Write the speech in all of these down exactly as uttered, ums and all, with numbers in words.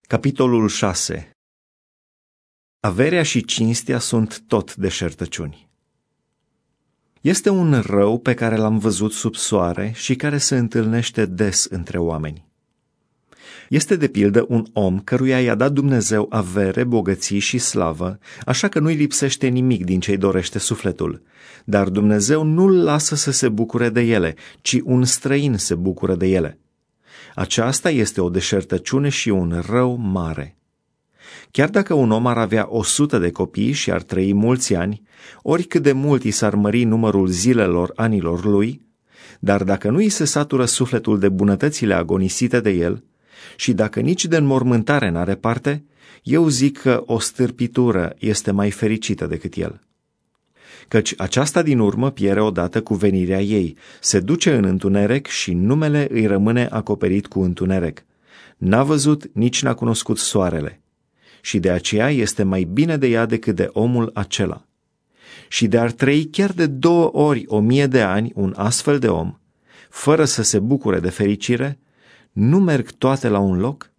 Capitolul șase. Averea și cinstea sunt tot deșertăciuni. Este un rău pe care l-am văzut sub soare și care se întâlnește des între oameni. Este de pildă un om căruia i-a dat Dumnezeu avere, bogății și slavă, așa că nu-i lipsește nimic din ce-i dorește sufletul, dar Dumnezeu nu-l lasă să se bucure de ele, ci un străin se bucură de ele. Aceasta este o deșertăciune și un rău mare. Chiar dacă un om ar avea o sută de copii și ar trăi mulți ani, oricât de mult i s-ar mări numărul zilelor anilor lui, dar dacă nu i se satură sufletul de bunătățile agonisite de el și dacă nici de înmormântare n-are parte, eu zic că o stârpitură este mai fericită decât el. Căci aceasta din urmă piere odată cu venirea ei, se duce în întuneric și numele îi rămâne acoperit cu întuneric. N-a văzut, nici n-a cunoscut soarele. Și de aceea este mai bine de ea decât de omul acela. Și de ar trăi chiar de două ori o mie de ani un astfel de om, fără să se bucure de fericire, nu merg toate la un loc?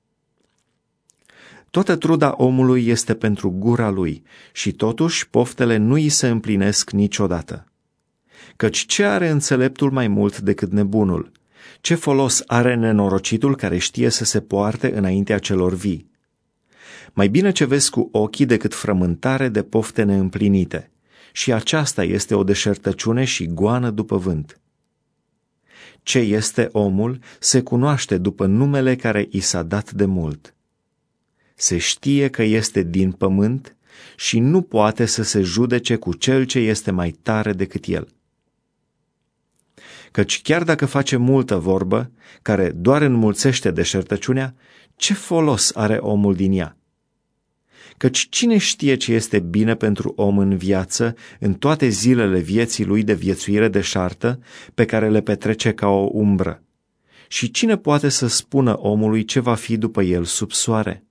Toată truda omului este pentru gura lui și totuși poftele nu îi se împlinesc niciodată. Căci ce are înțeleptul mai mult decât nebunul? Ce folos are nenorocitul care știe să se poarte înaintea celor vii? Mai bine ce vezi cu ochii decât frământare de pofte neîmplinite, și aceasta este o deșertăciune și goană după vânt. Ce este omul se cunoaște după numele care i s-a dat de mult. Se știe că este din pământ și nu poate să se judece cu cel ce este mai tare decât el. Căci chiar dacă face multă vorbă, care doar înmulțește deșertăciunea, ce folos are omul din ea? Căci cine știe ce este bine pentru om în viață, în toate zilele vieții lui de viețuire deșartă, pe care le petrece ca o umbră? Și cine poate să spună omului ce va fi după el sub soare?